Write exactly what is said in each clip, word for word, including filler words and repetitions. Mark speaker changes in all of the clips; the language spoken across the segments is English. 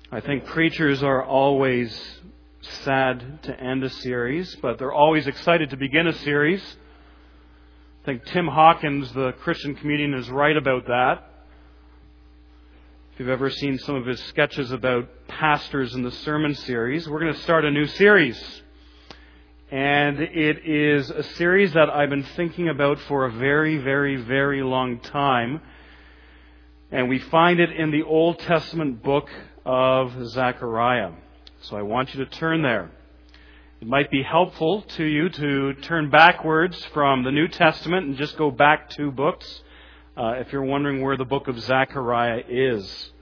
Speaker 1: I think preachers are always sad to end a series, but they're always excited to begin a series. I think Tim Hawkins, the Christian comedian, is right about that. If you've ever seen some of his sketches about pastors in the sermon series, we're going to start a new series. And it is a series that I've been thinking about for a very, very, very long time. And we find it in the Old Testament book of Zechariah. So I want you to turn there. It might be helpful to you to turn backwards from the New Testament and just go back two books, uh, if you're wondering where the book of Zechariah is.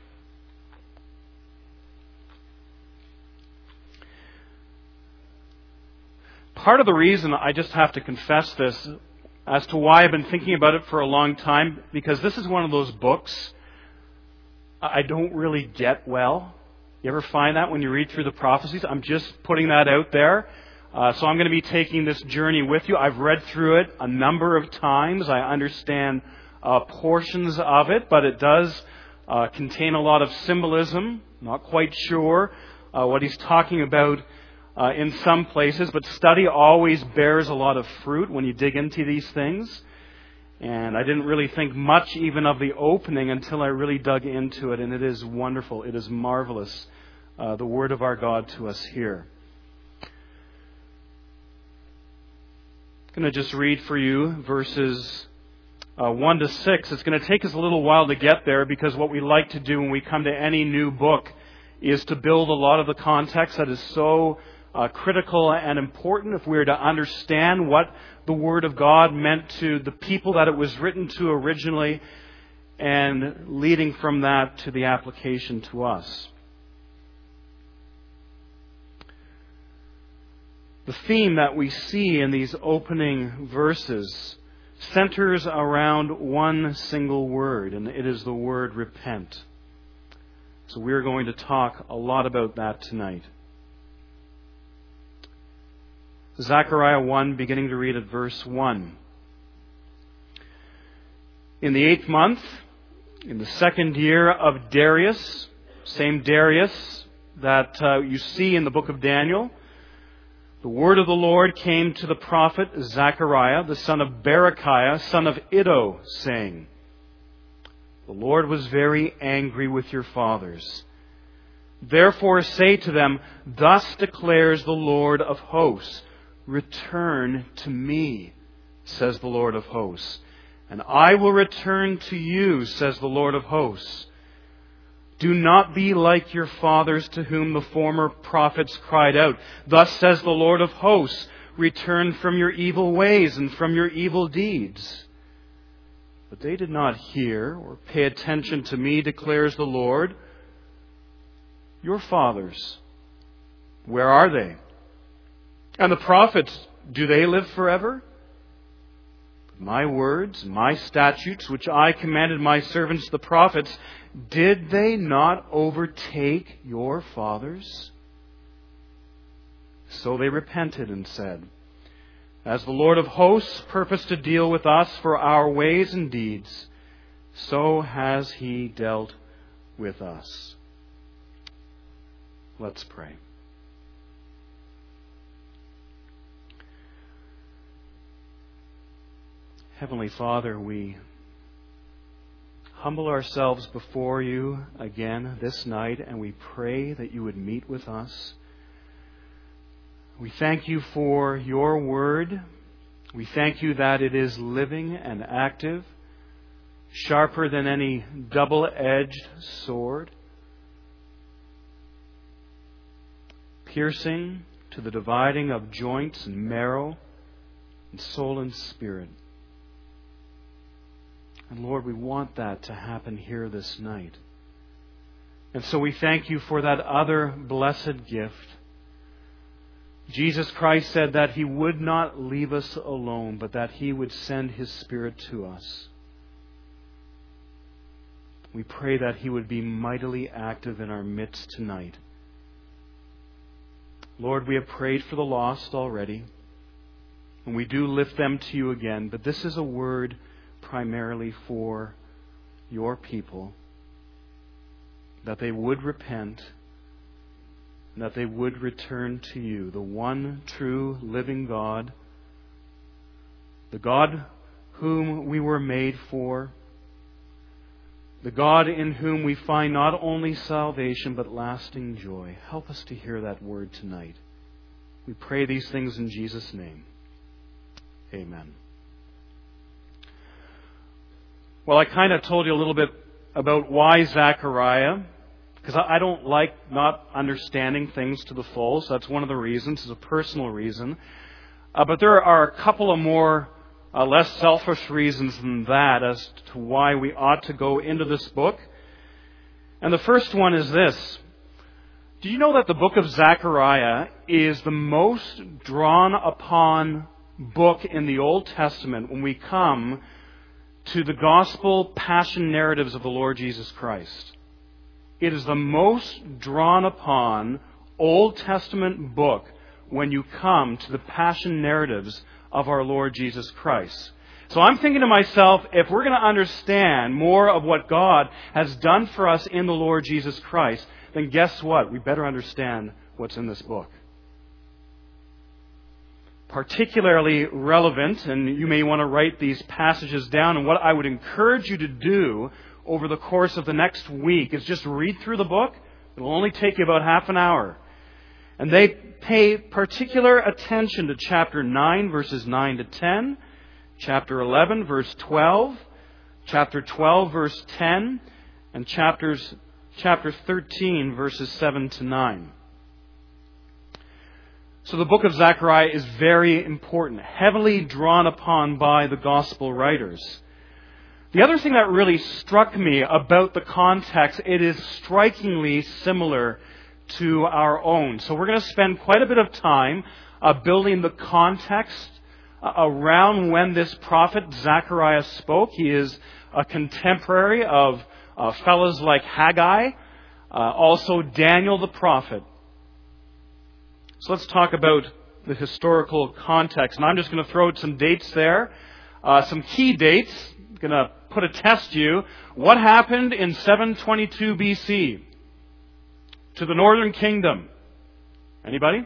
Speaker 1: Part of the reason I just have to confess this as to why I've been thinking about it for a long time, because this is one of those books I don't really get well. You ever find that when you read through the prophecies? I'm just putting that out there. Uh, so I'm going to be taking this journey with you. I've read through it a number of times. I understand uh, portions of it, but it does uh, contain a lot of symbolism. Not quite sure uh, what he's talking about uh, in some places, but study always bears a lot of fruit when you dig into these things. And I didn't really think much even of the opening until I really dug into it. And it is wonderful. It is marvelous. Uh, the Word of our God to us here. I'm going to just read for you verses uh, one to six. It's going to take us a little while to get there, because what we like to do when we come to any new book is to build a lot of the context that is so Uh, critical and important if we are to understand what the Word of God meant to the people that it was written to originally, and leading from that to the application to us. The theme that we see in these opening verses centers around one single word, and it is the word repent. So we're going to talk a lot about that tonight. Zechariah one, beginning to read at verse one. In the eighth month, in the second year of Darius, same Darius that uh, you see in the book of Daniel, the word of the Lord came to the prophet Zechariah, the son of Berechiah, son of Iddo, saying, "The Lord was very angry with your fathers. Therefore say to them, thus declares the Lord of hosts, return to me, says the Lord of hosts, and I will return to you, says the Lord of hosts. Do not be like your fathers, to whom the former prophets cried out, thus says the Lord of hosts, return from your evil ways and from your evil deeds. But they did not hear or pay attention to me, declares the Lord. Your fathers, where are they? And the prophets, do they live forever? My words, my statutes, which I commanded my servants the prophets, did they not overtake your fathers? So they repented and said, as the Lord of hosts purposed to deal with us for our ways and deeds, so has He dealt with us." Let's pray. Heavenly Father, we humble ourselves before you again this night, and we pray that you would meet with us. We thank you for your word. We thank you that it is living and active, sharper than any double-edged sword, piercing to the dividing of joints and marrow and soul and spirit. And Lord, we want that to happen here this night. And so we thank you for that other blessed gift. Jesus Christ said that He would not leave us alone, but that He would send His Spirit to us. We pray that He would be mightily active in our midst tonight. Lord, we have prayed for the lost already, and we do lift them to you again, but this is a word primarily for your people. that they would repent, and that they would return to you, the one true living God, the God whom we were made for, the God in whom we find not only salvation but lasting joy. Help us to hear that word tonight. We pray these things in Jesus' name. Amen. Well, I kind of told you a little bit about why Zechariah, because I don't like not understanding things to the full, so that's one of the reasons. It's a personal reason. Uh, but there are a couple of more uh, less selfish reasons than that as to why we ought to go into this book. And the first one is this. Do you know that the book of Zechariah is the most drawn upon book in the Old Testament when we come to the gospel passion narratives of the Lord Jesus Christ? It is the most drawn upon Old Testament book when you come to the passion narratives of our Lord Jesus Christ. So I'm thinking to myself, if we're going to understand more of what God has done for us in the Lord Jesus Christ, then guess what? We better understand what's in this book. Particularly relevant, and you may want to write these passages down, and what I would encourage you to do over the course of the next week is just read through the book. It will only take you about half an hour. And they pay particular attention to chapter nine, verses nine to ten, chapter eleven, verse twelve, chapter twelve, verse ten, and chapters chapter thirteen, verses seven to nine. So the book of Zechariah is very important, heavily drawn upon by the gospel writers. The other thing that really struck me about the context, it is strikingly similar to our own. So we're going to spend quite a bit of time uh, building the context uh, around when this prophet Zechariah spoke. He is a contemporary of uh, fellows like Haggai, uh, also Daniel the prophet. So let's talk about the historical context. And I'm just going to throw out some dates there, uh, some key dates. I'm going to put a test you. What happened in seven twenty-two B C to the northern kingdom? Anybody?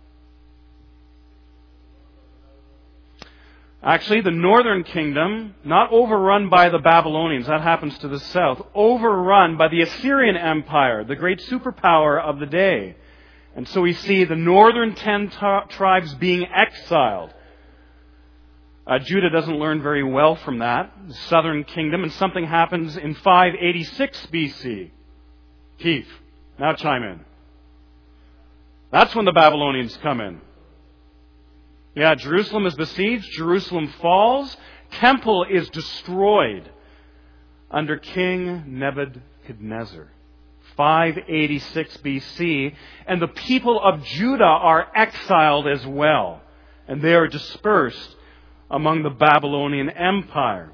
Speaker 1: Actually, the northern kingdom, not overrun by the Babylonians, that happens to the south, overrun by the Assyrian Empire, the great superpower of the day. And so we see the northern ten t- tribes being exiled. Uh, Judah doesn't learn very well from that, the southern kingdom, and something happens in five eighty-six B C. Keith, now chime in. That's when the Babylonians come in. Yeah, Jerusalem is besieged, Jerusalem falls, temple is destroyed under King Nebuchadnezzar. five eighty-six B C, and the people of Judah are exiled as well, and they are dispersed among the Babylonian Empire.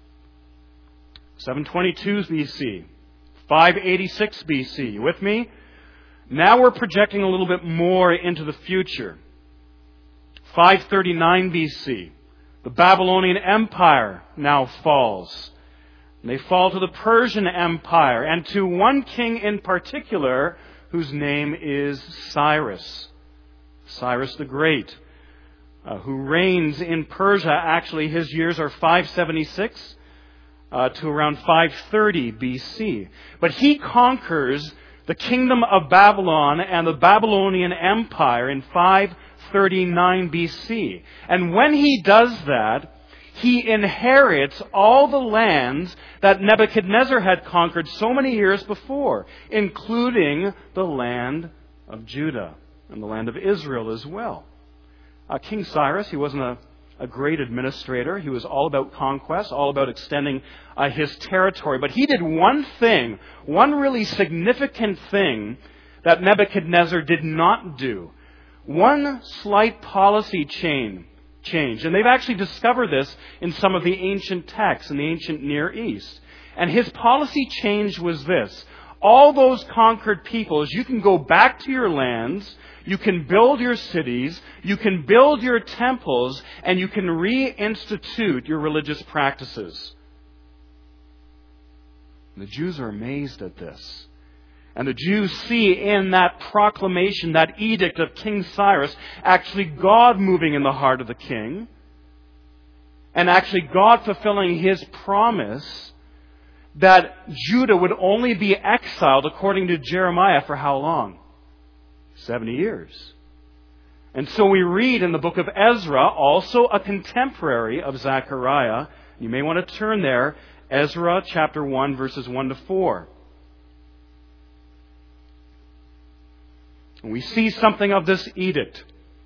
Speaker 1: seven twenty-two B C, five eighty-six B C. You with me? Now we're projecting a little bit more into the future. five thirty-nine B C, the Babylonian Empire now falls. And they fall to the Persian Empire and to one king in particular whose name is Cyrus. Cyrus the Great, uh, who reigns in Persia. Actually, his years are five seventy-six uh, to around five thirty B C. But he conquers the kingdom of Babylon and the Babylonian Empire in five thirty-nine B C. And when he does that, he inherits all the lands that Nebuchadnezzar had conquered so many years before, including the land of Judah and the land of Israel as well. Uh, King Cyrus, he wasn't a, a great administrator. He was all about conquest, all about extending uh, his territory. But he did one thing, one really significant thing that Nebuchadnezzar did not do. One slight policy change. Change. And they've actually discovered this in some of the ancient texts in the ancient Near East. And his policy change was this. All those conquered peoples, you can go back to your lands, you can build your cities, you can build your temples, and you can reinstitute your religious practices. And the Jews are amazed at this. And the Jews see in that proclamation, that edict of King Cyrus, actually God moving in the heart of the king. And actually God fulfilling His promise that Judah would only be exiled, according to Jeremiah, for how long? seventy years. And so we read in the book of Ezra, also a contemporary of Zechariah. You may want to turn there. Ezra chapter one, verses one to four. And we see something of this edict.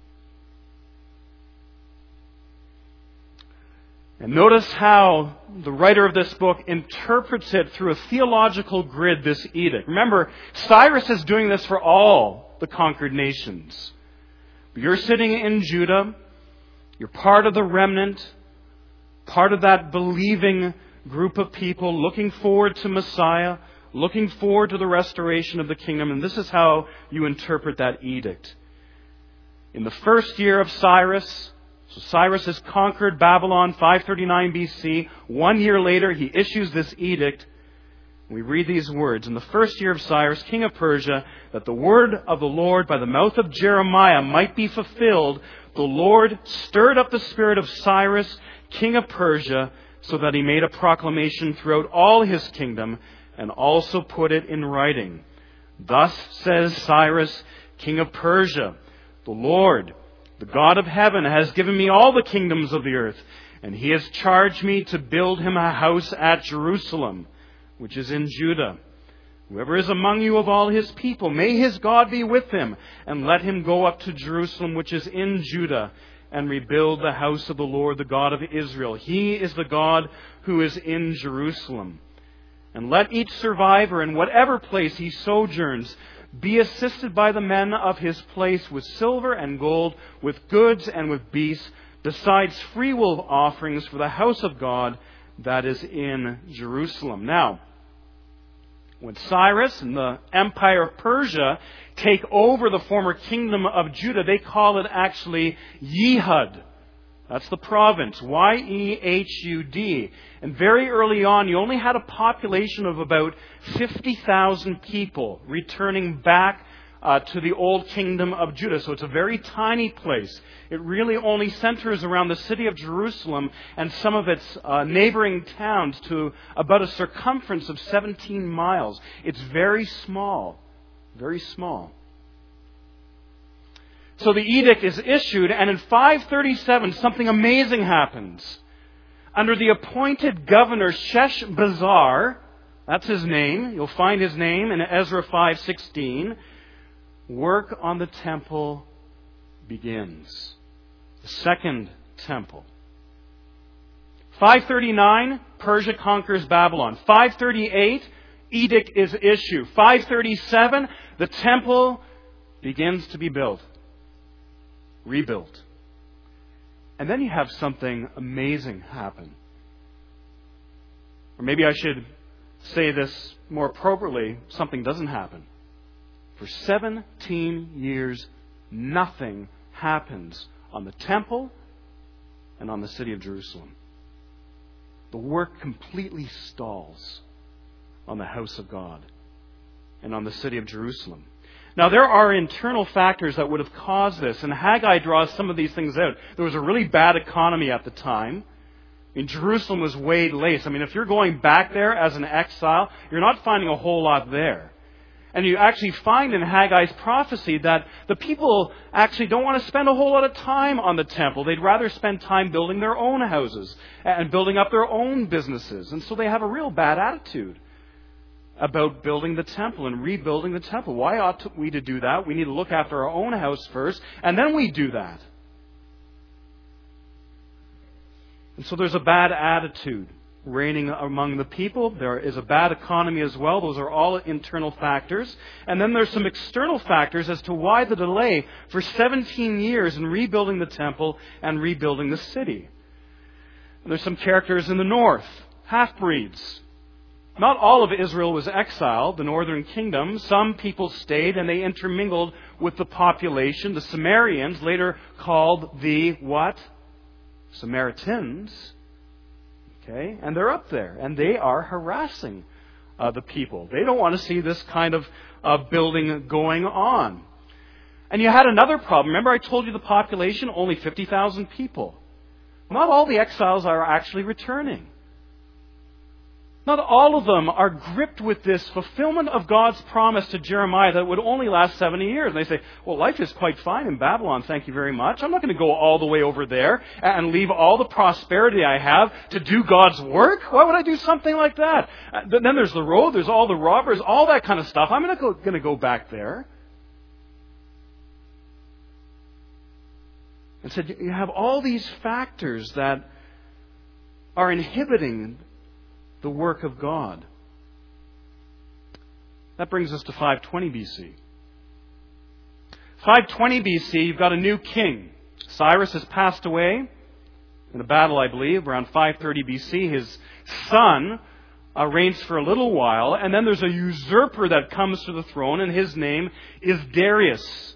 Speaker 1: And notice how the writer of this book interprets it through a theological grid, this edict. Remember, Cyrus is doing this for all the conquered nations. But you're sitting in Judah. You're part of the remnant, part of that believing group of people looking forward to Messiah, looking forward to the restoration of the kingdom. And this is how you interpret that edict. In the first year of Cyrus, so Cyrus has conquered Babylon, five thirty-nine B C. One year later, he issues this edict. We read these words. In the first year of Cyrus, king of Persia, that the word of the Lord by the mouth of Jeremiah might be fulfilled, the Lord stirred up the spirit of Cyrus, king of Persia, so that he made a proclamation throughout all his kingdom, and also put it in writing. Thus says Cyrus, king of Persia, the Lord, the God of heaven, has given me all the kingdoms of the earth, and He has charged me to build Him a house at Jerusalem, which is in Judah. Whoever is among you of all His people, may His God be with him, and let him go up to Jerusalem, which is in Judah, and rebuild the house of the Lord, the God of Israel. He is the God who is in Jerusalem. And let each survivor, in whatever place he sojourns, be assisted by the men of his place with silver and gold, with goods and with beasts, besides freewill offerings for the house of God that is in Jerusalem. Now, when Cyrus and the Empire of Persia take over the former kingdom of Judah, they call it actually Yehud. That's the province, Y E H U D. And very early on, you only had a population of about fifty thousand people returning back uh, to the old kingdom of Judah. So it's a very tiny place. It really only centers around the city of Jerusalem and some of its uh, neighboring towns to about a circumference of seventeen miles. It's very small, very small. So the edict is issued, and in five thirty-seven, something amazing happens. Under the appointed governor Sheshbazzar, that's his name, you'll find his name in Ezra five sixteen, work on the temple begins. The second temple. five thirty-nine, Persia conquers Babylon. five thirty-eight, edict is issued. five thirty-seven, the temple begins to be built. Rebuilt. And then you have something amazing happen. Or maybe I should say this more appropriately, something doesn't happen. For seventeen years, nothing happens on the temple and on the city of Jerusalem. The work completely stalls on the house of God and on the city of Jerusalem. Now, there are internal factors that would have caused this, and Haggai draws some of these things out. There was a really bad economy at the time. I mean, Jerusalem was laid waste. I mean, if you're going back there as an exile, you're not finding a whole lot there. And you actually find in Haggai's prophecy that the people actually don't want to spend a whole lot of time on the temple. They'd rather spend time building their own houses and building up their own businesses. And so they have a real bad attitude about building the temple and rebuilding the temple. Why ought we to do that? We need to look after our own house first, and then we do that. And so there's a bad attitude reigning among the people. There is a bad economy as well. Those are all internal factors. And then there's some external factors as to why the delay for seventeen years in rebuilding the temple and rebuilding the city. And there's some characters in the north, half-breeds. Not all of Israel was exiled, the northern kingdom. Some people stayed and they intermingled with the population. The Samaritans, later called the what? Samaritans. Okay, and they're up there and they are harassing uh, the people. They don't want to see this kind of uh, building going on. And you had another problem. Remember I told you the population, only fifty thousand people. Not all the exiles are actually returning. Not all of them are gripped with this fulfillment of God's promise to Jeremiah that it would only last seventy years. And they say, well, life is quite fine in Babylon, thank you very much. I'm not going to go all the way over there and leave all the prosperity I have to do God's work. Why would I do something like that? Then there's the road, there's all the robbers, all that kind of stuff. I'm not going to go back there. And said, you have all these factors that are inhibiting the work of God. That brings us to five twenty B C. five twenty B C, you've got a new king. Cyrus has passed away in a battle, I believe, around five thirty B C. His son uh, reigns for a little while, and then there's a usurper that comes to the throne, and his name is Darius.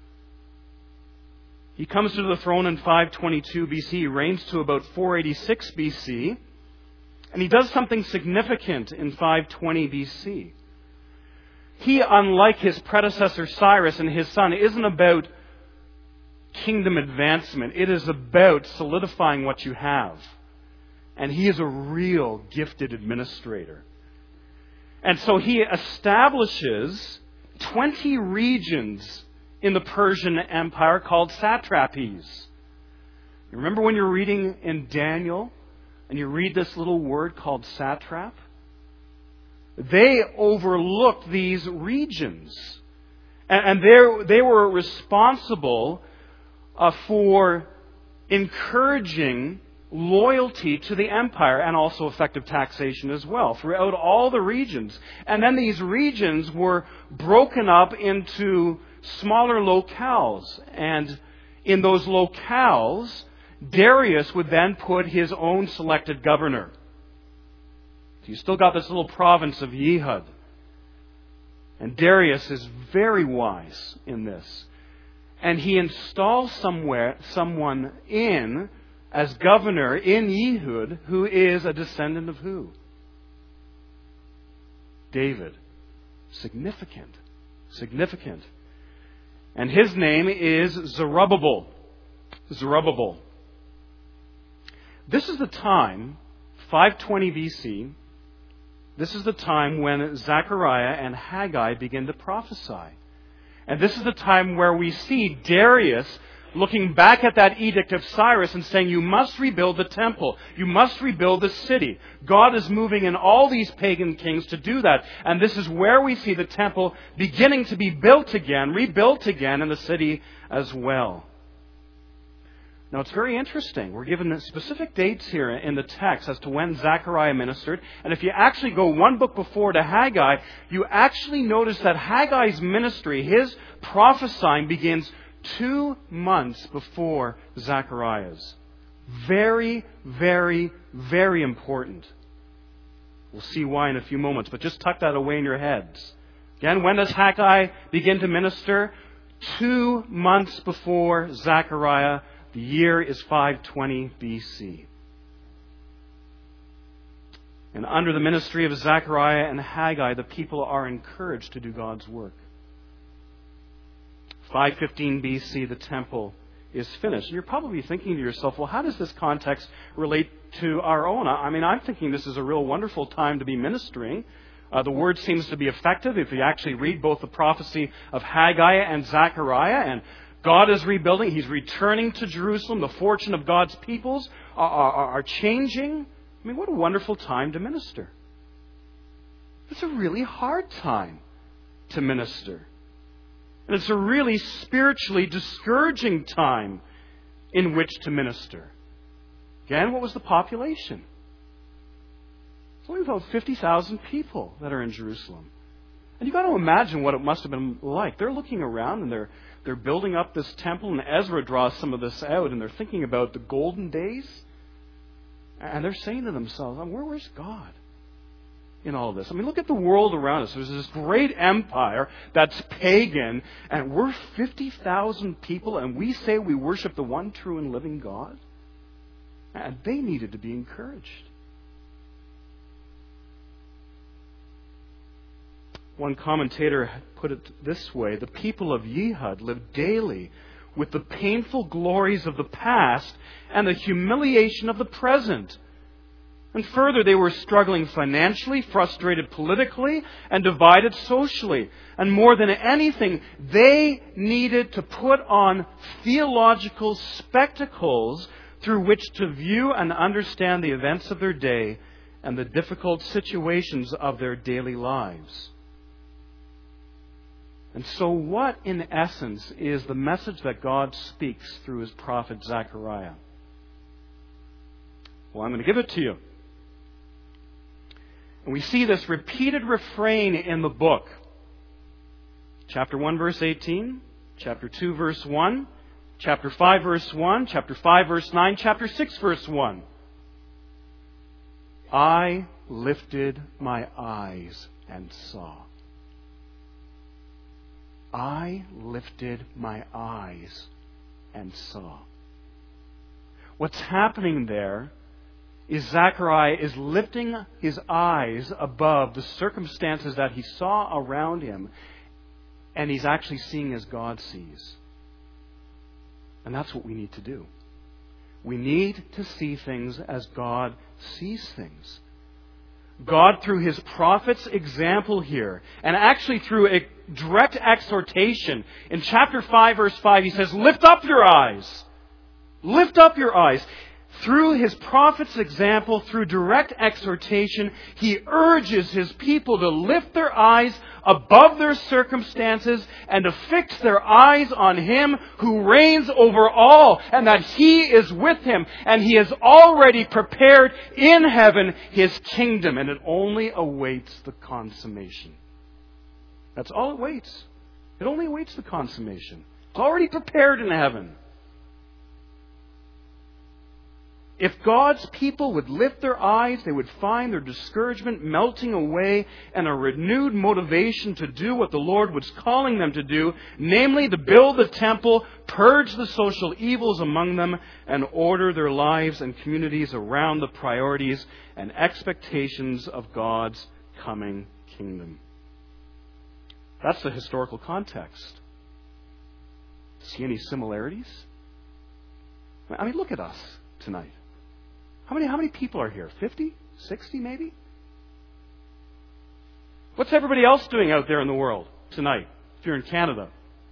Speaker 1: He comes to the throne in five twenty-two B C. He reigns to about four eighty-six B C. And he does something significant in five twenty B C. He, unlike his predecessor Cyrus and his son, isn't about kingdom advancement. It is about solidifying what you have. And he is a real gifted administrator. And so he establishes twenty regions in the Persian Empire called satrapies. You remember when you're reading in Daniel and you read this little word called satrap? They overlooked these regions. And they were responsible uh, for encouraging loyalty to the empire and also effective taxation as well throughout all the regions. And then these regions were broken up into smaller locales. And in those locales, Darius would then put his own selected governor. So you still got this little province of Yehud. And Darius is very wise in this. And he installs somewhere someone in as governor in Yehud who is a descendant of who? David. Significant. Significant. And his name is Zerubbabel. Zerubbabel. This is the time, five twenty B C, this is the time when Zechariah and Haggai begin to prophesy. And this is the time where we see Darius looking back at that edict of Cyrus and saying, you must rebuild the temple. You must rebuild the city. God is moving in all these pagan kings to do that. And this is where we see the temple beginning to be built again, rebuilt again, in the city as well. Now, it's very interesting. We're given specific dates here in the text as to when Zechariah ministered. And if you actually go one book before to Haggai, you actually notice that Haggai's ministry, his prophesying, begins two months before Zechariah's. Very, very, very important. We'll see why in a few moments, but just tuck that away in your heads. Again, when does Haggai begin to minister? Two months before Zechariah. The year is five twenty B C. And under the ministry of Zechariah and Haggai, the people are encouraged to do God's work. five fifteen B C, the temple is finished. And you're probably thinking to yourself, well, how does this context relate to our own? I mean, I'm thinking this is a real wonderful time to be ministering. Uh, the word seems to be effective if you actually read both the prophecy of Haggai and Zechariah. And God is rebuilding. He's returning to Jerusalem. The fortune of God's peoples are, are, are changing. I mean, what a wonderful time to minister. It's a really hard time to minister. And it's a really spiritually discouraging time in which to minister. Again, what was the population? It's only about fifty thousand people that are in Jerusalem. And you've got to imagine what it must have been like. They're looking around and they're they're building up this temple, and Ezra draws some of this out, and they're thinking about the golden days. And they're saying to themselves, Where, where's God in all of this? I mean, look at the world around us. There's this great empire that's pagan, and we're fifty thousand people, and we say we worship the one true and living God. And they needed to be encouraged. One commentator put it this way: the people of Yehud lived daily with the painful glories of the past and the humiliation of the present. And further, they were struggling financially, frustrated politically, and divided socially. And more than anything, they needed to put on theological spectacles through which to view and understand the events of their day and the difficult situations of their daily lives. And so what, in essence, is the message that God speaks through His prophet Zechariah? Well, I'm going to give it to you. And we see this repeated refrain in the book. Chapter one, verse eighteen. Chapter two, verse one. Chapter five, verse one. Chapter five, verse nine. Chapter six, verse one. I lifted my eyes and saw. I lifted my eyes and saw. What's happening there is Zechariah is lifting his eyes above the circumstances that he saw around him, and he's actually seeing as God sees. And that's what we need to do. We need to see things as God sees things. God, through His prophet's example here, and actually through a direct exhortation, in chapter five, verse five, He says, lift up your eyes. Lift up your eyes. Through His prophet's example, through direct exhortation, He urges His people to lift their eyes above their circumstances and to fix their eyes on Him who reigns over all, and that He is with him, and He has already prepared in heaven His kingdom, and it only awaits the consummation. That's all it waits. It only awaits the consummation. It's already prepared in heaven. If God's people would lift their eyes, they would find their discouragement melting away and a renewed motivation to do what the Lord was calling them to do, namely to build the temple, purge the social evils among them, and order their lives and communities around the priorities and expectations of God's coming kingdom. That's the historical context. See any similarities? I mean, look at us tonight. How many, how many people are here? fifty? sixty maybe? What's everybody else doing out there in the world tonight, if you're in Canada?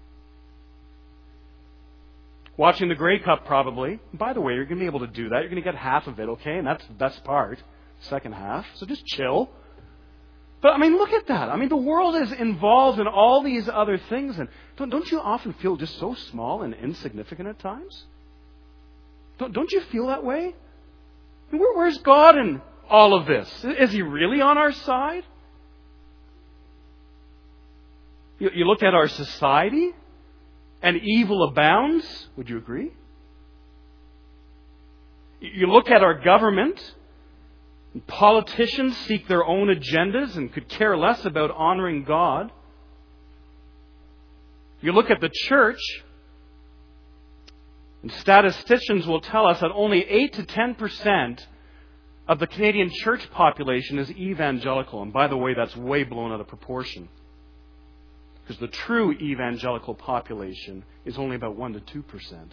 Speaker 1: Watching the Grey Cup probably. By the way, you're going to be able to do that. You're going to get half of it, okay? And that's the best part. Second half. So just chill. But I mean, look at that. I mean, the world is involved in all these other things. And don't, don't you often feel just so small and insignificant at times? Don't, don't you feel that way? Where, where's God in all of this? Is He really on our side? You, you look at our society and evil abounds. Would you agree? You look at our government and politicians seek their own agendas and could care less about honoring God. You look at the church, and statisticians will tell us that only eight to ten percent of the Canadian church population is evangelical. And by the way, that's way blown out of proportion. Because the true evangelical population is only about one to two percent.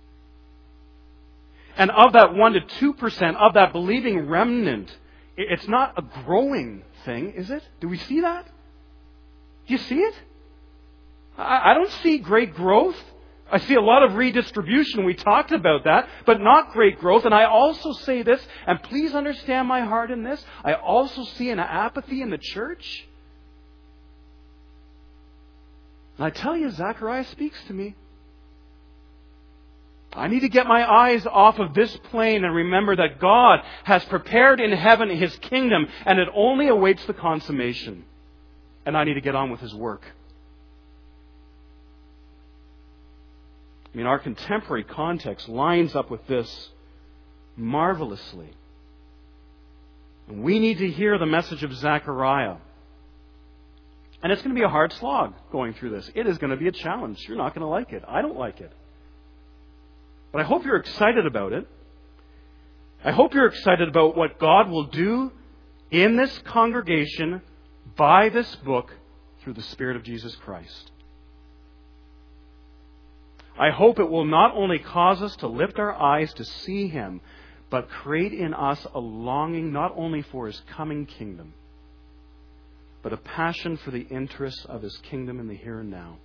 Speaker 1: And of that one to two percent, of that believing remnant, it's not a growing thing, is it? Do we see that? Do you see it? I don't see great growth. I see a lot of redistribution. We talked about that, but not great growth. And I also say this, and please understand my heart in this, I also see an apathy in the church. And I tell you, Zechariah speaks to me. I need to get my eyes off of this plane and remember that God has prepared in heaven His kingdom, and it only awaits the consummation. And I need to get on with His work. I mean, our contemporary context lines up with this marvelously. And we need to hear the message of Zechariah. And it's going to be a hard slog going through this. It is going to be a challenge. You're not going to like it. I don't like it. But I hope you're excited about it. I hope you're excited about what God will do in this congregation by this book through the Spirit of Jesus Christ. I hope it will not only cause us to lift our eyes to see Him, but create in us a longing not only for His coming kingdom, but a passion for the interests of His kingdom in the here and now.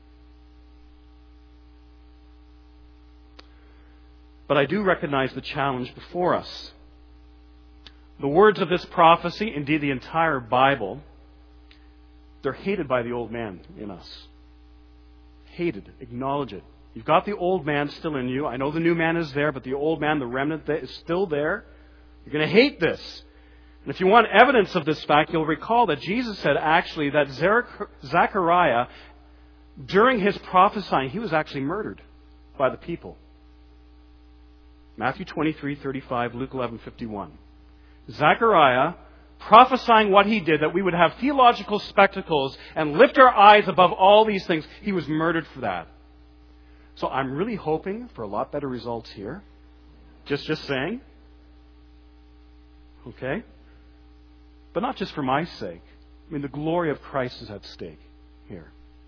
Speaker 1: But I do recognize the challenge before us. The words of this prophecy, indeed the entire Bible, they're hated by the old man in us. Hated. Acknowledge it. You've got the old man still in you. I know the new man is there, but the old man, the remnant, is still there. You're going to hate this. And if you want evidence of this fact, you'll recall that Jesus said actually that Zechariah, during his prophesying, he was actually murdered by the people. Matthew twenty-three thirty-five, Luke eleven fifty-one. Zechariah, prophesying what he did, that we would have theological spectacles and lift our eyes above all these things, he was murdered for that. So I'm really hoping for a lot better results here. Just, just saying. Okay? But not just for my sake. I mean, the glory of Christ is at stake here.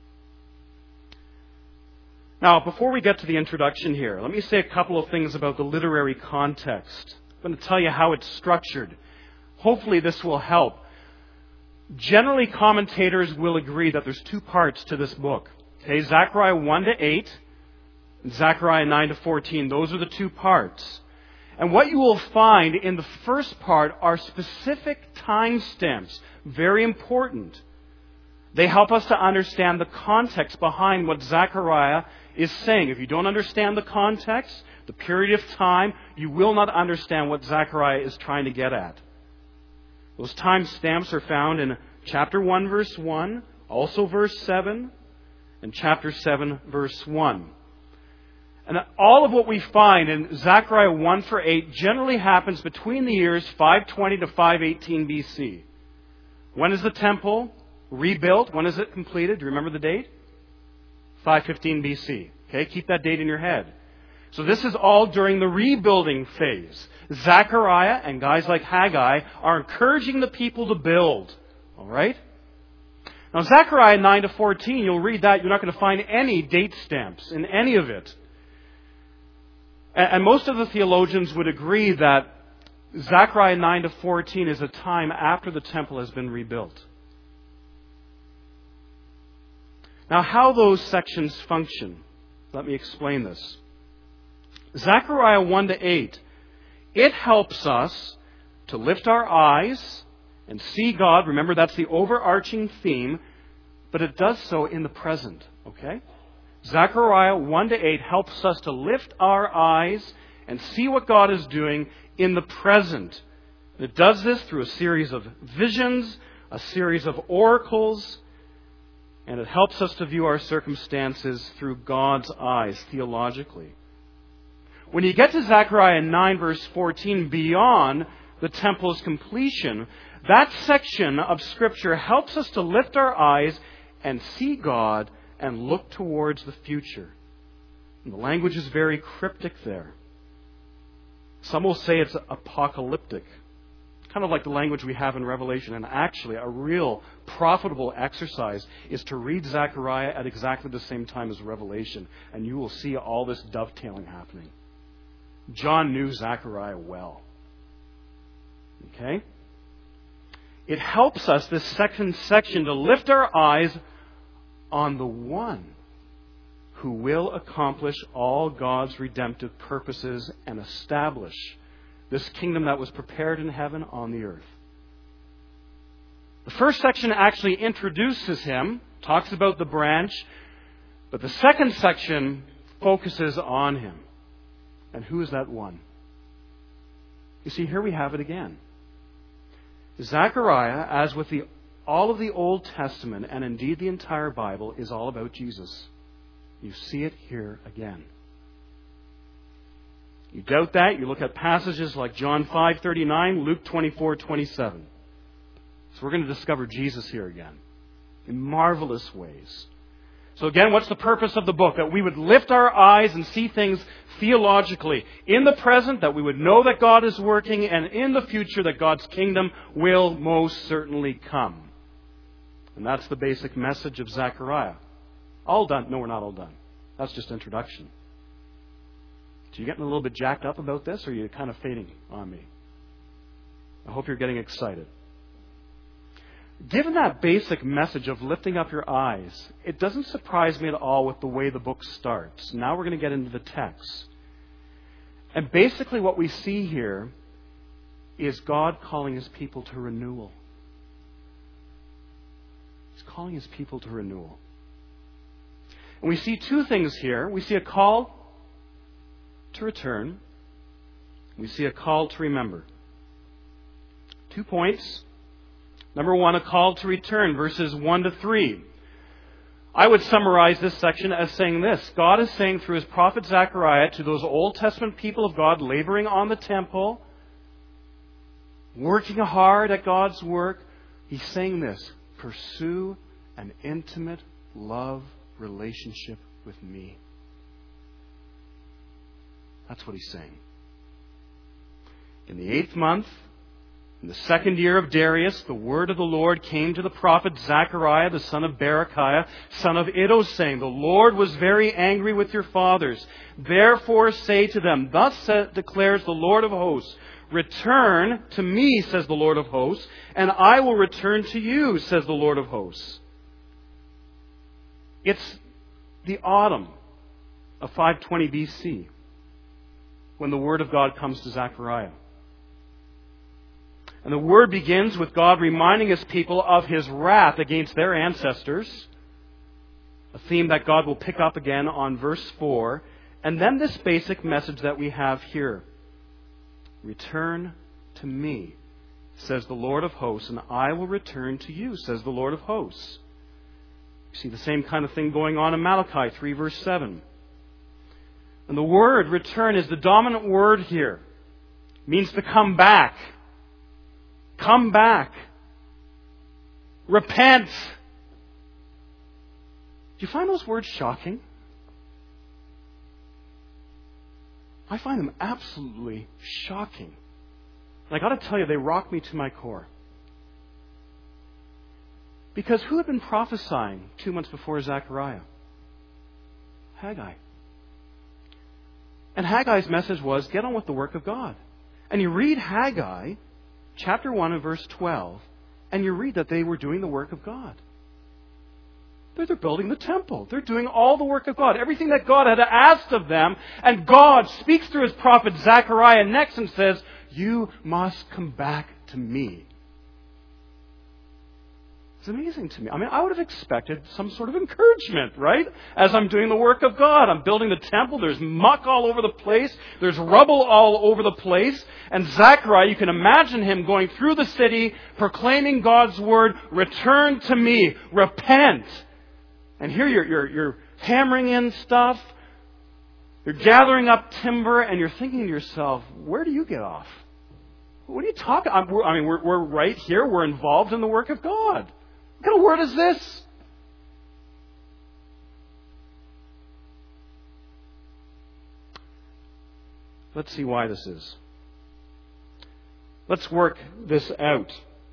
Speaker 1: Now, before we get to the introduction here, let me say a couple of things about the literary context. I'm going to tell you how it's structured. Hopefully this will help. Generally, commentators will agree that there's two parts to this book. Okay, Zechariah one to eight, and Zechariah nine to fourteen. Those are the two parts. And what you will find in the first part are specific timestamps. Very important. They help us to understand the context behind what Zechariah is saying. If you don't understand the context, the period of time, you will not understand what Zechariah is trying to get at. Those timestamps are found in chapter one, verse one, also verse seven, and chapter seven, verse one. And all of what we find in Zechariah one for eight generally happens between the years five twenty to five eighteen B C. When is the temple rebuilt? When is it completed? Do you remember the date? five fifteen B C. Okay, keep that date in your head. So this is all during the rebuilding phase. Zechariah and guys like Haggai are encouraging the people to build. All right? Now, Zechariah nine to fourteen, you'll read that. You're not going to find any date stamps in any of it. And most of the theologians would agree that Zechariah nine to fourteen is a time after the temple has been rebuilt. Now, how those sections function, let me explain this. Zechariah one to eight, it helps us to lift our eyes and see God. Remember, that's the overarching theme, but it does so in the present, okay? Zechariah one to eight helps us to lift our eyes and see what God is doing in the present. It does this through a series of visions, a series of oracles, and it helps us to view our circumstances through God's eyes theologically. When you get to Zechariah nine verse fourteen, beyond the temple's completion, that section of Scripture helps us to lift our eyes and see God and look towards the future. And the language is very cryptic there. Some will say it's apocalyptic. Kind of like the language we have in Revelation. And actually, a real profitable exercise is to read Zechariah at exactly the same time as Revelation. And you will see all this dovetailing happening. John knew Zechariah well. Okay? It helps us, this second section, to lift our eyes on the one who will accomplish all God's redemptive purposes and establish this kingdom that was prepared in heaven on the earth. The first section actually introduces him, talks about the branch, but the second section focuses on him. And who is that one? You see, here we have it again. Zechariah, as with the, all of the Old Testament, and indeed the entire Bible, is all about Jesus. You see it here again. You doubt that, you look at passages like John five thirty-nine, Luke twenty-four twenty-seven. So we're going to discover Jesus here again in marvelous ways. So again, what's the purpose of the book? That we would lift our eyes and see things theologically. In the present, that we would know that God is working, and in the future, that God's kingdom will most certainly come. And that's the basic message of Zechariah. All done? No, we're not all done. That's just introduction. So you getting a little bit jacked up about this, or are you kind of fading on me? I hope you're getting excited. Given that basic message of lifting up your eyes, it doesn't surprise me at all with the way the book starts. Now we're going to get into the text. And basically what we see here is God calling His people to renewal. He's calling His people to renewal. And we see two things here. We see a call to return. We see a call to remember. Two points. Number one, a call to return, verses one to three. I would summarize this section as saying this. God is saying through His prophet Zechariah to those Old Testament people of God laboring on the temple, working hard at God's work, He's saying this: pursue an intimate love relationship with me. That's what He's saying. In the eighth month, in the second year of Darius, the word of the Lord came to the prophet Zechariah, the son of Berechiah, son of Iddo, saying, The Lord was very angry with your fathers. Therefore say to them, Thus declares the Lord of hosts, Return to me, says the Lord of hosts, and I will return to you, says the Lord of hosts. It's the autumn of five twenty B C when the word of God comes to Zechariah. And the word begins with God reminding His people of His wrath against their ancestors, a theme that God will pick up again on verse four, and then this basic message that we have here. Return to me, says the Lord of hosts, and I will return to you, says the Lord of hosts. You see the same kind of thing going on in Malachi three, verse seven. And the word return is the dominant word here. It means to come back. Come back. Repent. Do you find those words shocking? I find them absolutely shocking. And I got to tell you, they rock me to my core. Because who had been prophesying two months before Zechariah? Haggai. And Haggai's message was, get on with the work of God. And you read Haggai, chapter one and verse twelve, and you read that they were doing the work of God. They're, they're building the temple. They're doing all the work of God. Everything that God had asked of them. And God speaks through His prophet Zechariah next and says, you must come back to me. It's amazing to me. I mean, I would have expected some sort of encouragement, right? As I'm doing the work of God. I'm building the temple. There's muck all over the place. There's rubble all over the place. And Zechariah, you can imagine him going through the city, proclaiming God's word, return to me, repent. And here you're, you're, you're hammering in stuff. You're gathering up timber, and you're thinking to yourself, where do you get off? What are you talking? I mean, we're, we're right here. We're involved in the work of God. What kind of word is this? Let's see why this is. Let's work this out.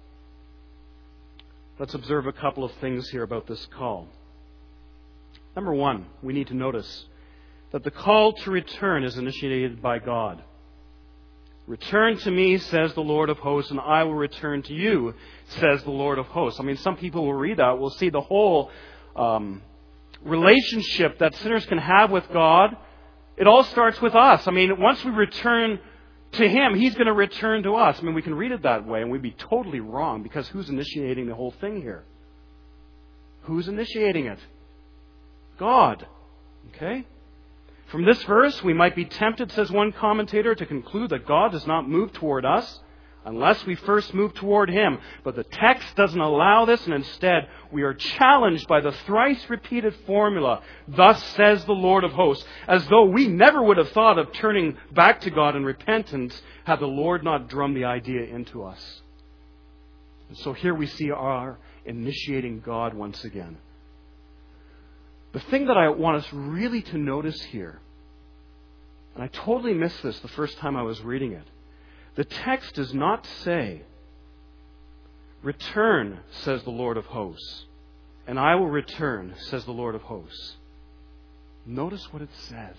Speaker 1: Let's observe a couple of things here about this call. Number one, we need to notice that the call to return is initiated by God. Return to me, says the Lord of hosts, and I will return to you, says the Lord of hosts. I mean, some people will read that, will see the whole um, relationship that sinners can have with God. It all starts with us. I mean, once we return to Him, He's going to return to us. I mean, we can read it that way, and we'd be totally wrong, because who's initiating the whole thing here? Who's initiating it? God. Okay? From this verse, we might be tempted, says one commentator, to conclude that God does not move toward us unless we first move toward Him. But the text doesn't allow this, and instead we are challenged by the thrice repeated formula, thus says the Lord of hosts, as though we never would have thought of turning back to God in repentance had the Lord not drummed the idea into us. And so here we see our initiating God once again. The thing that I want us really to notice here, and I totally missed this the first time I was reading it, the text does not say, return, says the Lord of hosts. and I will return, says the Lord of hosts. Notice what it says.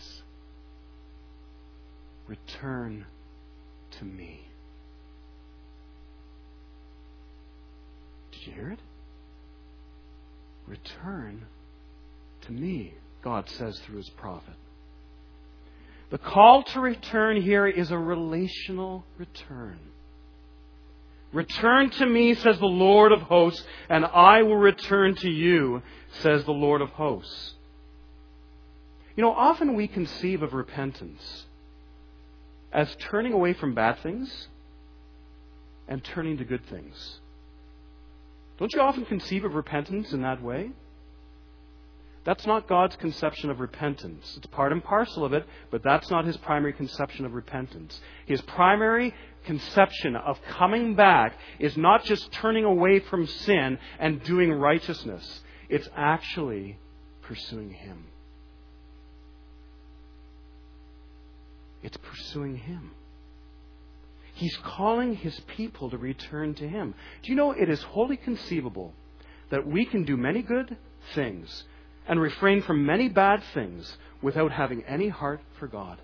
Speaker 1: Return to me. Did you hear it? Return to me, God says through His prophet. The call to return here is a relational return. Return to me, says the Lord of hosts, and I will return to you, says the Lord of hosts. You know, often we conceive of repentance as turning away from bad things and turning to good things. Don't you often conceive of repentance in that way? That's not God's conception of repentance. It's part and parcel of it, but that's not His primary conception of repentance. His primary conception of coming back is not just turning away from sin and doing righteousness. It's actually pursuing Him. It's pursuing Him. He's calling His people to return to Him. Do you know it is wholly conceivable that we can do many good things and refrain from many bad things without having any heart for God?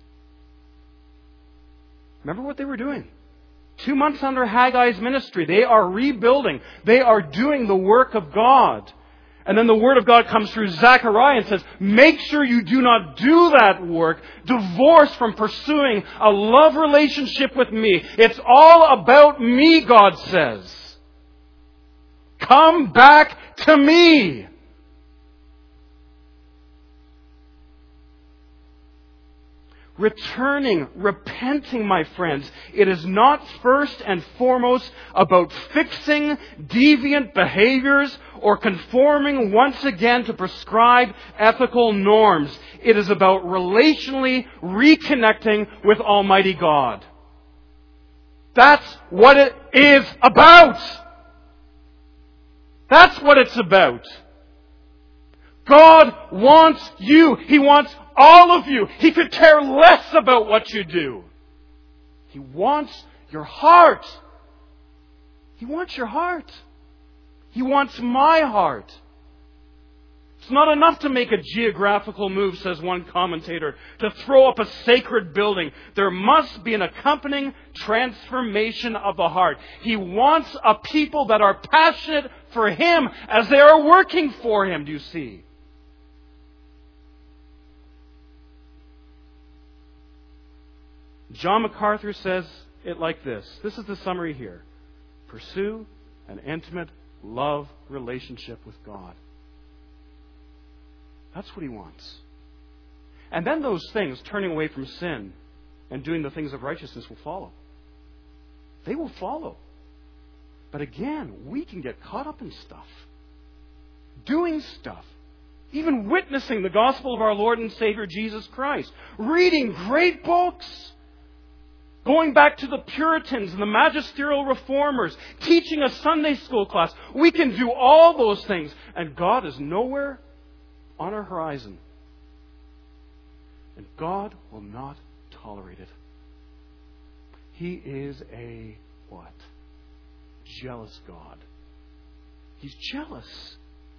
Speaker 1: Remember what they were doing. Two months under Haggai's ministry, they are rebuilding. They are doing the work of God. And then the Word of God comes through Zechariah and says, make sure you do not do that work. Divorce from pursuing a love relationship with me. It's all about me, God says. Come back to me. Returning, repenting, my friends, it is not first and foremost about fixing deviant behaviors or conforming once again to prescribed ethical norms. It is about relationally reconnecting with Almighty God. That's what it is about. That's what it's about. God wants you. He wants all of you. He could care less about what you do. He wants your heart. He wants your heart. He wants my heart. It's not enough to make a geographical move, says one commentator, to throw up a sacred building. There must be an accompanying transformation of the heart. He wants a people that are passionate for Him as they are working for Him, do you see? John MacArthur says it like this. This is the summary here. Pursue an intimate love relationship with God. That's what He wants. And then those things, turning away from sin and doing the things of righteousness, will follow. They will follow. But again, we can get caught up in stuff. Doing stuff. Even witnessing the gospel of our Lord and Savior Jesus Christ. Reading great books. Going back to the Puritans and the magisterial reformers, teaching a Sunday school class. We can do all those things, and God is nowhere on our horizon. And God will not tolerate it. He is a what? Jealous God. He's jealous.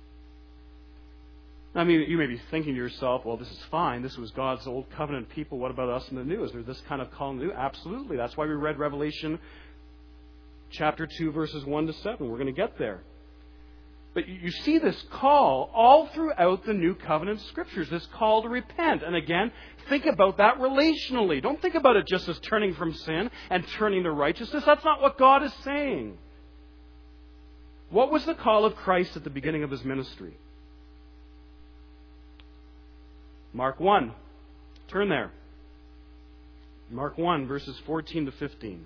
Speaker 1: I mean, you may be thinking to yourself, well, this is fine. This was God's old covenant people. What about us in the new? Is there this kind of call in the new? Absolutely. That's why we read Revelation chapter two, verses one to seven. We're going to get there. But you see this call all throughout the New Covenant Scriptures, this call to repent. And again, think about that relationally. Don't think about it just as turning from sin and turning to righteousness. That's not what God is saying. What was the call of Christ at the beginning of His ministry? Mark one. Turn there. Mark one, verses fourteen to fifteen.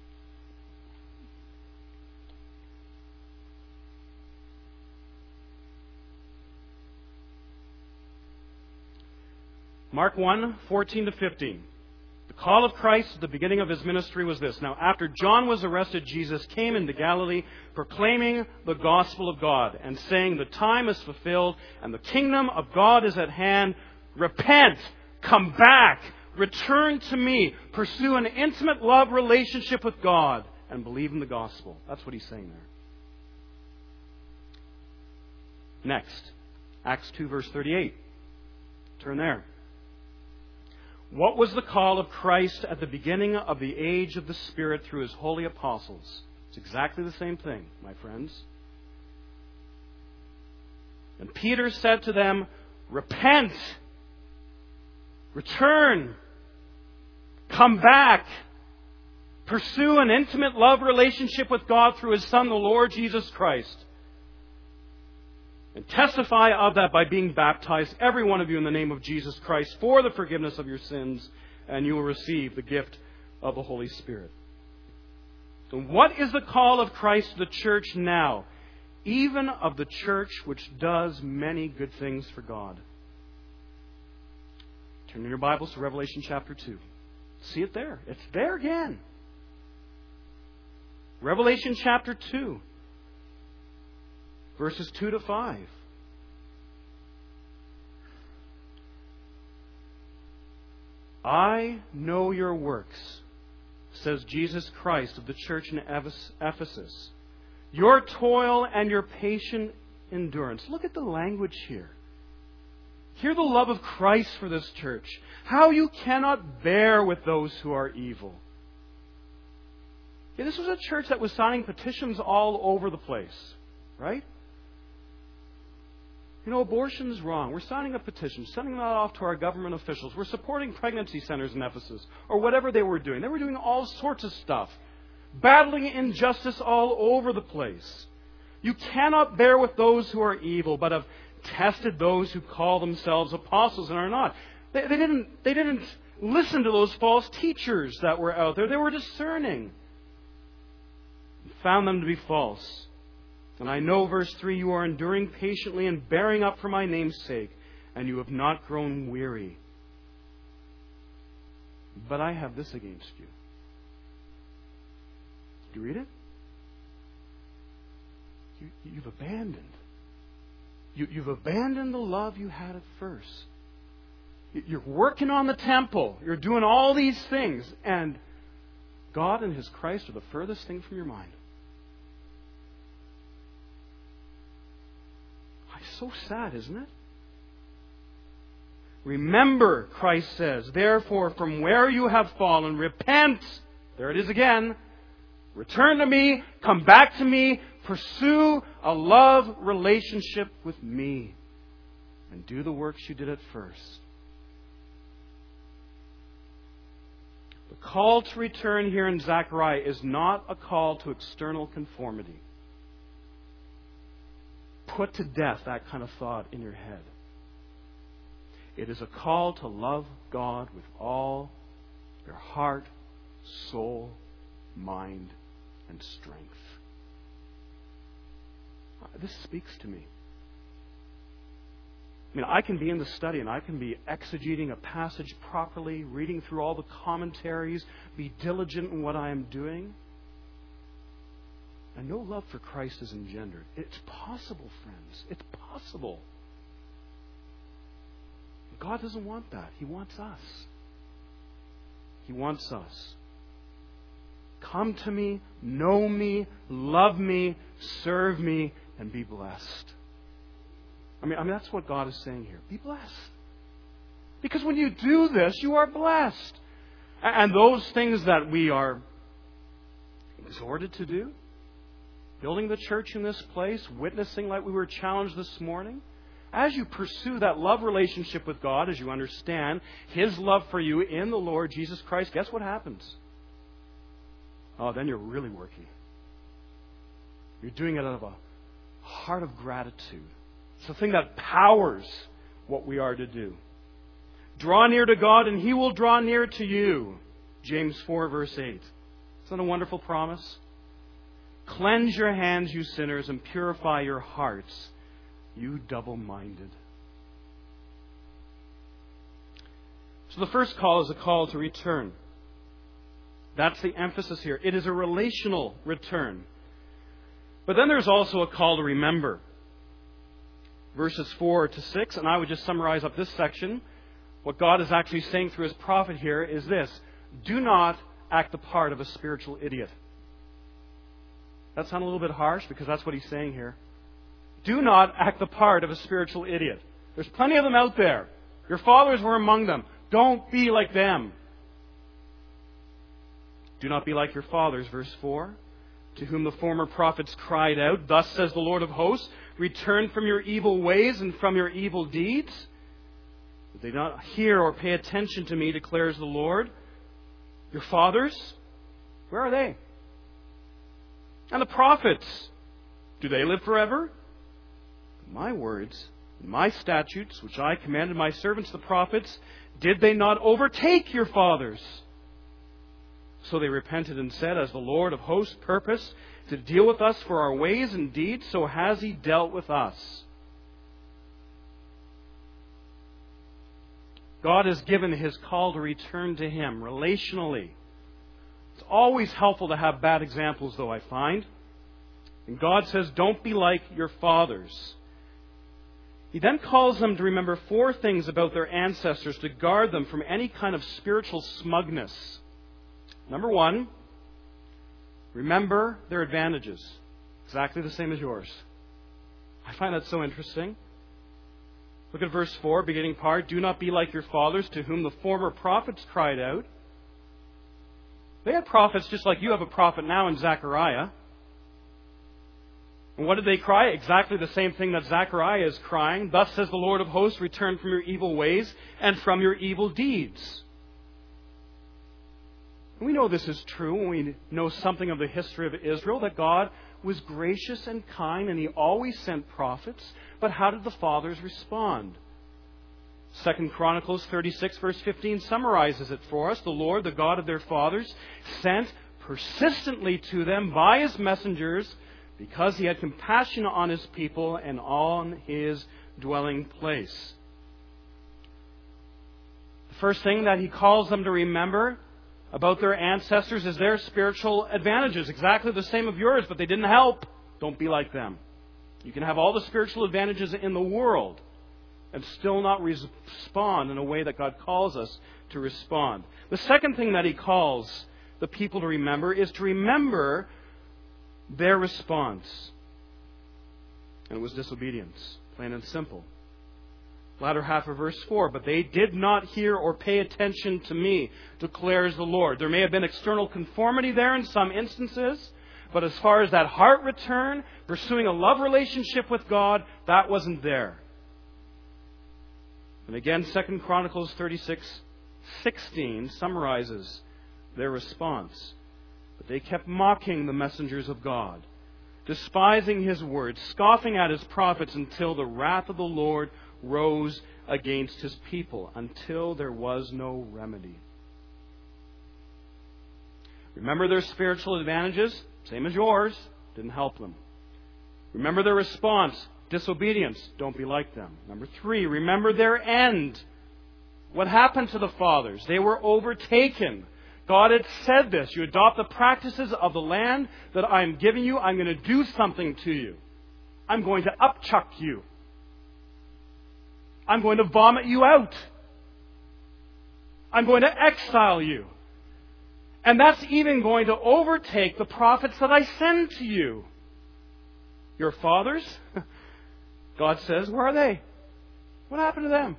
Speaker 1: Mark one, fourteen to fifteen. The call of Christ at the beginning of His ministry was this. Now, after John was arrested, Jesus came into Galilee, proclaiming the gospel of God, and saying, the time is fulfilled, and the kingdom of God is at hand. Repent, come back, return to me, pursue an intimate love relationship with God, and believe in the gospel. That's what He's saying there. Next, Acts two, verse thirty-eight. Turn there. What was the call of Christ at the beginning of the age of the Spirit through His holy apostles? It's exactly the same thing, my friends. And Peter said to them, repent, return, come back, pursue an intimate love relationship with God through His Son, the Lord Jesus Christ. And testify of that by being baptized, every one of you, in the name of Jesus Christ for the forgiveness of your sins, and you will receive the gift of the Holy Spirit. So what is the call of Christ to the church now? Even of the church which does many good things for God. Turn in your Bibles to Revelation chapter two. See it there. It's there again. Revelation chapter two. Verses two to five. I know your works, says Jesus Christ of the church in Ephesus. Your toil and your patient endurance. Look at the language here. Hear the love of Christ for this church. How you cannot bear with those who are evil. Yeah, this was a church that was signing petitions all over the place. Right? You know, abortion's wrong. We're signing a petition, sending that off to our government officials. We're supporting pregnancy centers in Ephesus, or whatever they were doing. They were doing all sorts of stuff, battling injustice all over the place. You cannot bear with those who are evil, but have tested those who call themselves apostles and are not. They, they didn't, they didn't listen to those false teachers that were out there. They were discerning. Found them to be false. And I know, verse three, you are enduring patiently and bearing up for my name's sake, and you have not grown weary. But I have this against you. Do you read it? You, you've abandoned. You, you've abandoned the love you had at first. You're working on the temple. You're doing all these things. And God and His Christ are the furthest thing from your mind. So sad, isn't it? Remember, Christ says, therefore, from where you have fallen, repent. There it is again. Return to me. Come back to me. Pursue a love relationship with me. And do the works you did at first. The call to return here in Zechariah is not a call to external conformity. Put to death that kind of thought in your head. It is a call to love God with all your heart, soul, mind, and strength. This speaks to me. I mean, I can be in the study and I can be exegeting a passage properly, reading through all the commentaries, be diligent in what I am doing. And no love for Christ is engendered. It's possible, friends. It's possible. God doesn't want that. He wants us. He wants us. Come to me, know me, love me, serve me, and be blessed. I mean, I mean that's what God is saying here. Be blessed. Because when you do this, you are blessed. And those things that we are exhorted to do, building the church in this place, witnessing like we were challenged this morning. As you pursue that love relationship with God, as you understand His love for you in the Lord Jesus Christ, guess what happens? Oh, then you're really working. You're doing it out of a heart of gratitude. It's the thing that powers what we are to do. Draw near to God and He will draw near to you. James four, verse eight. Isn't that a wonderful promise? Cleanse your hands, you sinners, and purify your hearts, you double-minded. So the first call is a call to return. That's the emphasis here. It is a relational return. But then there's also a call to remember. Verses four to six, and I would just summarize up this section. What God is actually saying through His prophet here is this: do not act the part of a spiritual idiot. That sounds a little bit harsh because that's what He's saying here. Do not act the part of a spiritual idiot. There's plenty of them out there. Your fathers were among them. Don't be like them. Do not be like your fathers, verse four, to whom the former prophets cried out, thus says the Lord of hosts, return from your evil ways and from your evil deeds. Did they not hear or pay attention to me, declares the Lord? Your fathers, where are they? And the prophets, do they live forever? My words, my statutes, which I commanded my servants the prophets, did they not overtake your fathers? So they repented and said, as the Lord of hosts purposed to deal with us for our ways and deeds, so has He dealt with us. God has given His call to return to Him relationally. It's always helpful to have bad examples, though, I find. And God says, don't be like your fathers. He then calls them to remember four things about their ancestors to guard them from any kind of spiritual smugness. Number one, remember their advantages. Exactly the same as yours. I find that so interesting. Look at verse four, beginning part. Do not be like your fathers, to whom the former prophets cried out. They had prophets just like you have a prophet now in Zechariah. And what did they cry? Exactly the same thing that Zechariah is crying. Thus says the Lord of hosts, return from your evil ways and from your evil deeds. And we know this is true when we know something of the history of Israel, that God was gracious and kind and He always sent prophets. But how did the fathers respond? Second Chronicles thirty-six verse fifteen summarizes it for us. The Lord, the God of their fathers, sent persistently to them by His messengers, because He had compassion on His people and on His dwelling place. The first thing that He calls them to remember about their ancestors is their spiritual advantages. Exactly the same of yours, but they didn't help. Don't be like them. You can have all the spiritual advantages in the world and still not respond in a way that God calls us to respond. The second thing that He calls the people to remember is to remember their response. And it was disobedience, plain and simple. Latter half of verse four, but they did not hear or pay attention to me, declares the Lord. There may have been external conformity there in some instances, but as far as that heart return, pursuing a love relationship with God, that wasn't there. And again, Second Chronicles thirty-six sixteen summarizes their response. But they kept mocking the messengers of God, despising His words, scoffing at His prophets, until the wrath of the Lord rose against His people, until there was no remedy. Remember their spiritual advantages, same as yours, didn't help them. Remember their response, disobedience, don't be like them. Number three, remember their end. What happened to the fathers? They were overtaken. God had said this, you adopt the practices of the land that I'm giving you, I'm going to do something to you. I'm going to upchuck you. I'm going to vomit you out. I'm going to exile you. And that's even going to overtake the prophets that I send to you. Your fathers, God says, where are they? What happened to them?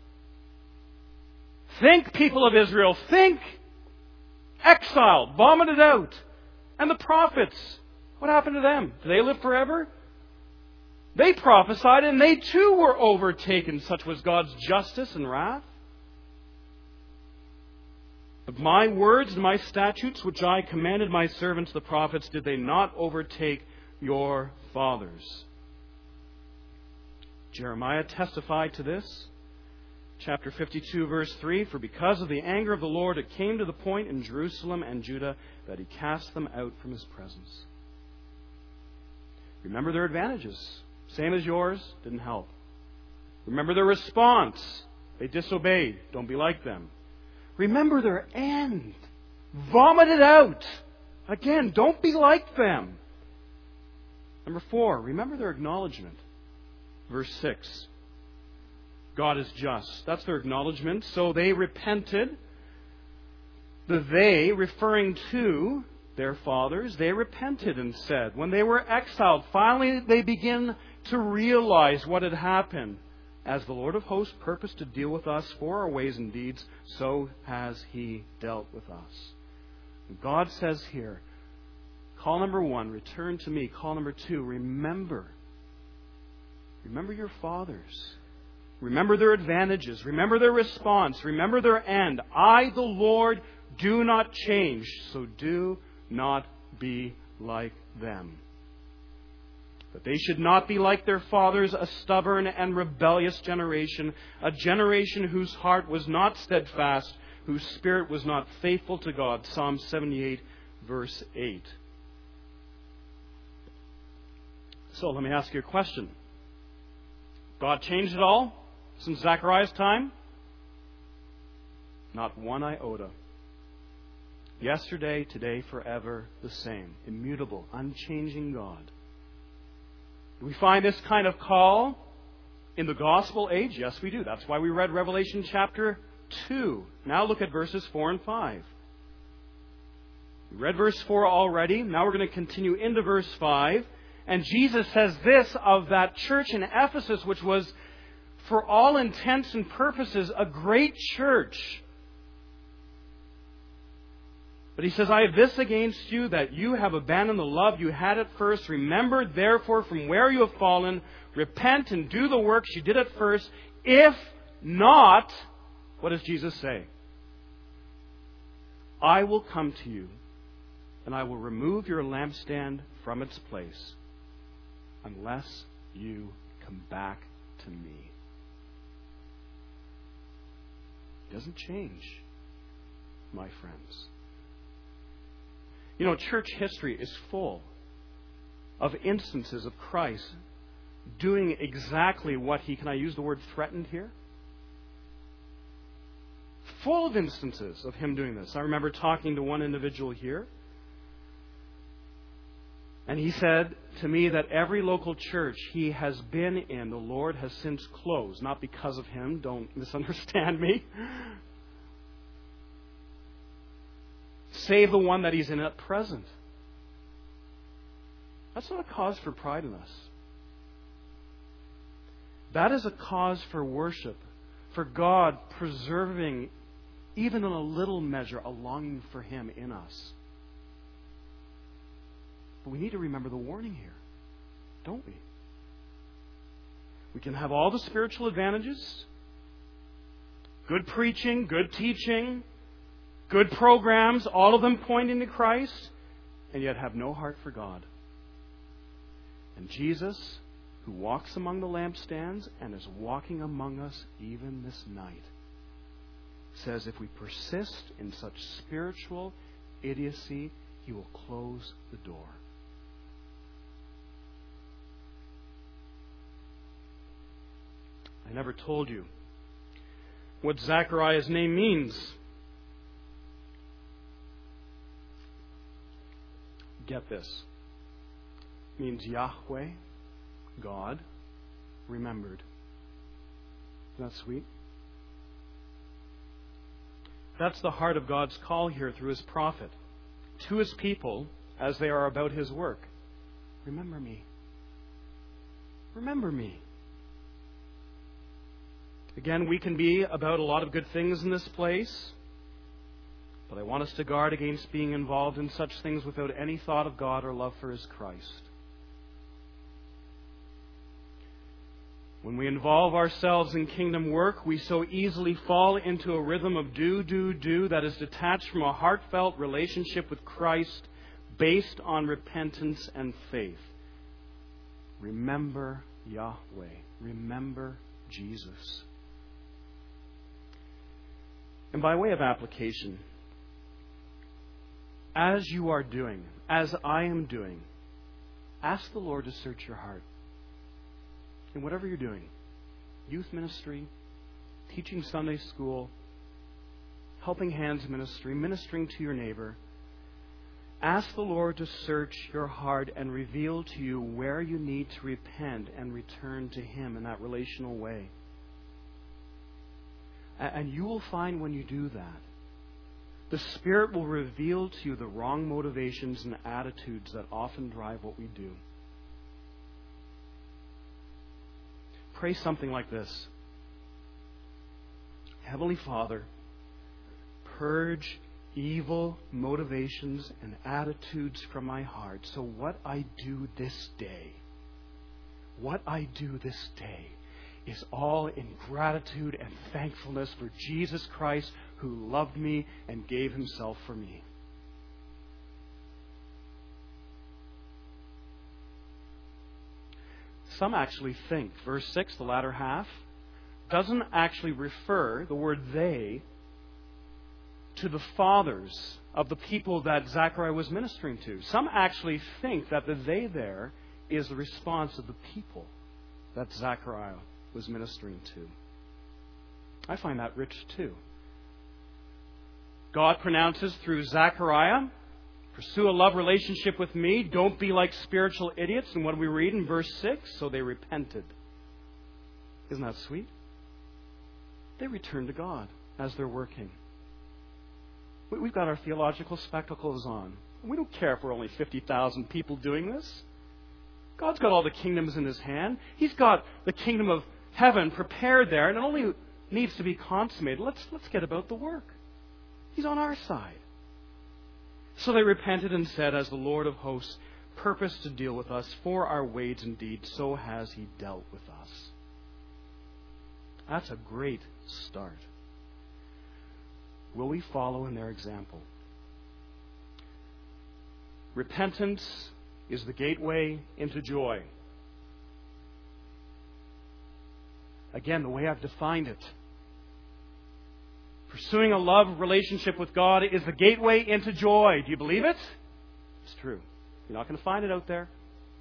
Speaker 1: Think, people of Israel, think. Exiled, vomited out. And the prophets, what happened to them? Do they live forever? They prophesied and they too were overtaken. Such was God's justice and wrath. But my words and my statutes, which I commanded my servants the prophets, did they not overtake your fathers? Jeremiah testified to this. Chapter fifty-two, verse three, for because of the anger of the Lord, it came to the point in Jerusalem and Judah that He cast them out from His presence. Remember their advantages. Same as yours, didn't help. Remember their response. They disobeyed. Don't be like them. Remember their end. Vomit it out. Again, don't be like them. Number four, remember their acknowledgement. Verse six. God is just. That's their acknowledgement. So they repented. The they, referring to their fathers, they repented and said, when they were exiled, finally they begin to realize what had happened. As the Lord of hosts purposed to deal with us for our ways and deeds, so has He dealt with us. And God says here, call number one, return to me. Call number two, remember. Remember your fathers. Remember their advantages. Remember their response. Remember their end. I, the Lord, do not change, so do not be like them. But they should not be like their fathers, a stubborn and rebellious generation, a generation whose heart was not steadfast, whose spirit was not faithful to God. Psalm seventy-eight, verse eight. So let me ask you a question. God changed it all since Zechariah's time? Not one iota. Yesterday, today, forever, the same. Immutable, unchanging God. Do we find this kind of call in the gospel age? Yes, we do. That's why we read Revelation chapter two. Now look at verses four and five. We read verse four already. Now we're going to continue into verse five. And Jesus says this of that church in Ephesus, which was, for all intents and purposes, a great church. But He says, I have this against you, that you have abandoned the love you had at first. Remember, therefore, from where you have fallen, repent and do the works you did at first. If not, what does Jesus say? I will come to you, and I will remove your lampstand from its place, unless you come back to me. It doesn't change, my friends. You know, church history is full of instances of Christ doing exactly what He, can I use the word threatened here? Full of instances of Him doing this. I remember talking to one individual here, and he said to me that every local church he has been in, the Lord has since closed. Not because of him, don't misunderstand me. Save the one that he's in at present. That's not a cause for pride in us. That is a cause for worship, for God preserving, even in a little measure, a longing for Him in us. But we need to remember the warning here, don't we? We can have all the spiritual advantages, good preaching, good teaching, good programs, all of them pointing to Christ, and yet have no heart for God. And Jesus, who walks among the lampstands and is walking among us even this night, says if we persist in such spiritual idiocy, He will close the door. I never told you what Zechariah's name means. Get this. It means Yahweh, God, remembered. Isn't that sweet? That's the heart of God's call here through His prophet to His people as they are about His work. Remember me. Remember me. Again, we can be about a lot of good things in this place, but I want us to guard against being involved in such things without any thought of God or love for His Christ. When we involve ourselves in kingdom work, we so easily fall into a rhythm of do, do, do that is detached from a heartfelt relationship with Christ based on repentance and faith. Remember Yahweh. Remember Jesus. And by way of application, as you are doing, as I am doing, ask the Lord to search your heart. In whatever you're doing, youth ministry, teaching Sunday school, helping hands ministry, ministering to your neighbor, ask the Lord to search your heart and reveal to you where you need to repent and return to Him in that relational way. And you will find when you do that, the Spirit will reveal to you the wrong motivations and attitudes that often drive what we do. pray something like this. Heavenly Father, purge evil motivations and attitudes from my heart, so what I do this day, what I do this day is all in gratitude and thankfulness for Jesus Christ, who loved me and gave himself for me. Some actually think verse six, the latter half, doesn't actually refer, the word they, to the fathers of the people that Zechariah was ministering to. Some actually think that the they there is the response of the people that Zechariah was ministering to. I find that rich too. God pronounces through Zechariah, pursue a love relationship with me. Don't be like spiritual idiots. And what do we read in verse six? So they repented. Isn't that sweet? They returned to God as they're working. We've got our theological spectacles on. We don't care if we're only fifty thousand people doing this. God's got all the kingdoms in his hand. He's got the kingdom of heaven prepared there, and it only needs to be consummated. Let's, let's get about the work. He's on our side. So they repented and said, as the Lord of hosts purposed to deal with us for our ways indeed, so has he dealt with us. That's a great start. Will we follow in their example? Repentance is the gateway into joy. Again, the way I've defined it. Pursuing a love relationship with God is the gateway into joy. Do you believe it? It's true. You're not going to find it out there.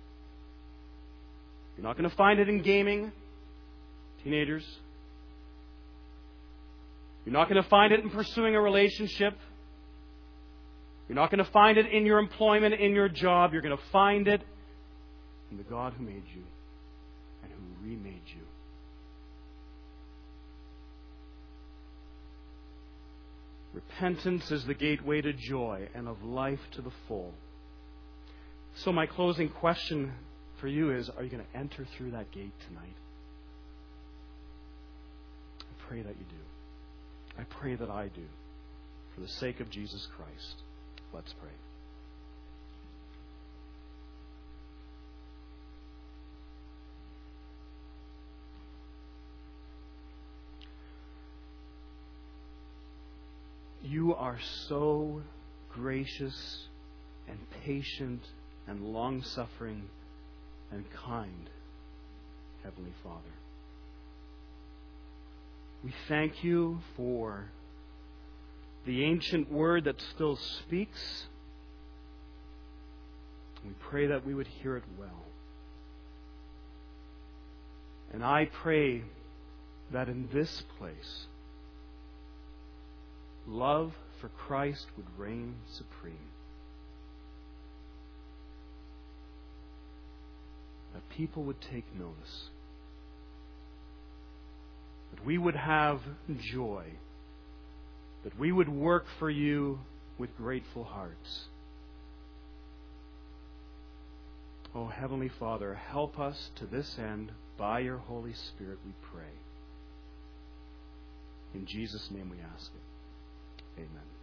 Speaker 1: You're not going to find it in gaming, teenagers. You're not going to find it in pursuing a relationship. You're not going to find it in your employment, in your job. You're going to find it in the God who made you and who remade you. Repentance is the gateway to joy and of life to the full. So my closing question for you is, are you going to enter through that gate tonight? I pray that you do. I pray that I do. For the sake of Jesus Christ. Let's pray. You are so gracious and patient and long-suffering and kind, Heavenly Father. We thank you for the ancient word that still speaks. We pray that we would hear it well. And I pray that in this place, love for Christ would reign supreme. That people would take notice. That we would have joy. That we would work for you with grateful hearts. Oh, Heavenly Father, help us to this end by your Holy Spirit, we pray. In Jesus' name we ask it. Amen.